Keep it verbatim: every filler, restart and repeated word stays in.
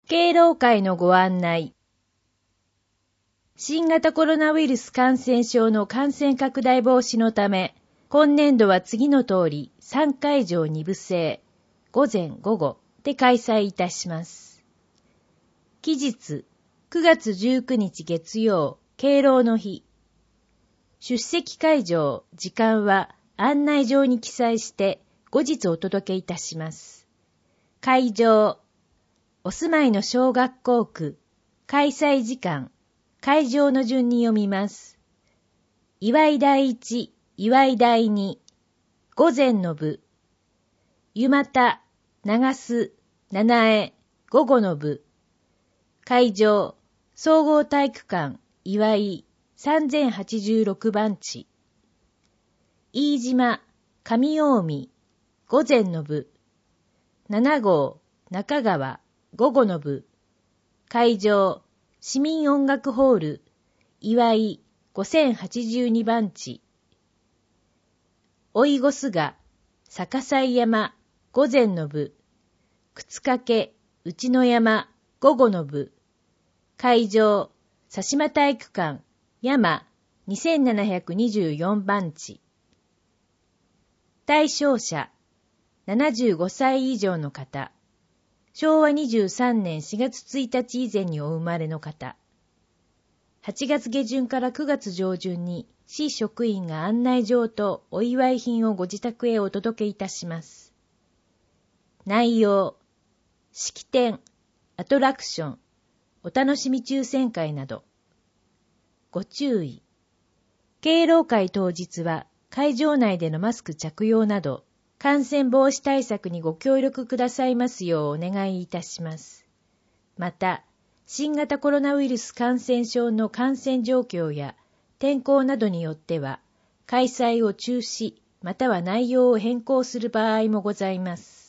敬老会のご案内。新型コロナウイルス感染症の感染拡大防止のため、今年度は次の通りさんかいじょうにぶ制、午前午後で開催いたします。期日、くがつじゅうくにち月曜、敬老の日。出席会場、時間は案内状に記載して後日お届けいたします。会場、お住まいの小学校区、開催時間、会場の順に読みます。祝い第一、祝い第二、午前の部、湯又、長洲、七重、午後の部、会場、総合体育館、祝い、さんぜんはちじゅうろくばんち、飯島、上近江、午前の部、なな号、中川、午後の部、会場、市民音楽ホール、祝い、ごせんはちじゅうにばんち、追い越が、逆祭山、午前の部、靴掛、内野山、午後の部、会場、佐島体育館、山、にせんななひゃくにじゅうよんばんち。対象者、ななじゅうごさい以上の方、しょうわにじゅうさんねんしがつついたち以前にお生まれの方、はちがつげじゅんからくがつじょうじゅんに市職員が案内状とお祝い品をご自宅へお届けいたします。内容、式典、アトラクション、お楽しみ抽選会など。ご注意。敬老会当日は会場内でのマスク着用など、感染防止対策にご協力くださいますようお願いいたします。また、新型コロナウイルス感染症の感染状況や天候などによっては、開催を中止または内容を変更する場合もございます。